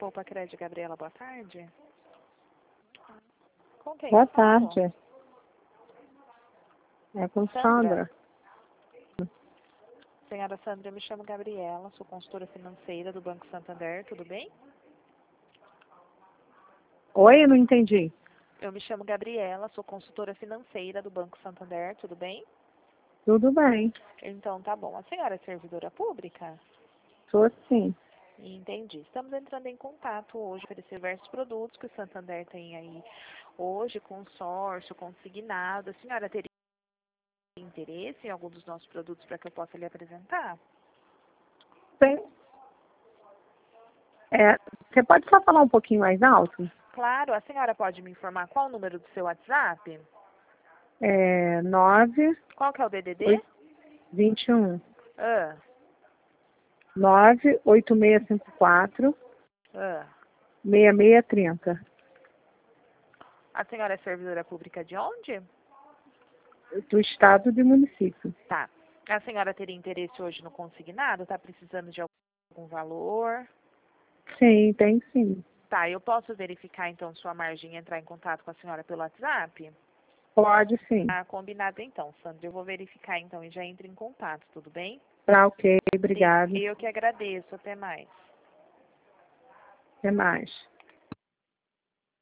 Poupa Crédito, Gabriela, boa tarde. Com quem? Boa eu falo? tarde. É com Sandra. Sandra. Senhora Sandra, eu me chamo Gabriela, sou consultora financeira do Banco Santander, tudo bem? Oi, eu não entendi. Eu me chamo Gabriela, sou consultora financeira do Banco Santander, tudo bem? Tudo bem. Então, tá bom. A senhora é servidora pública? Sou sim. Entendi. Estamos entrando em contato hoje para oferecer diversos produtos que o Santander tem aí hoje, consórcio, consignado. A senhora teria interesse em algum dos nossos produtos para que eu possa lhe apresentar? Tem. Você pode só falar um pouquinho mais alto? Claro, a senhora pode me informar qual o número do seu WhatsApp? 9, Qual que é o DDD? 21, Ah, 98654 ah. 6630. A senhora é servidora pública de onde? Do estado de município. Tá. A senhora teria interesse hoje no consignado? Tá precisando de algum valor? Sim, tem sim. Tá, eu posso verificar então sua margem e entrar em contato com a senhora pelo WhatsApp? Pode sim. Ah, combinado então, Sandra. Eu vou verificar então e já entro em contato, tudo bem? Tá, ok. Obrigada. Eu que agradeço. Até mais. Até mais.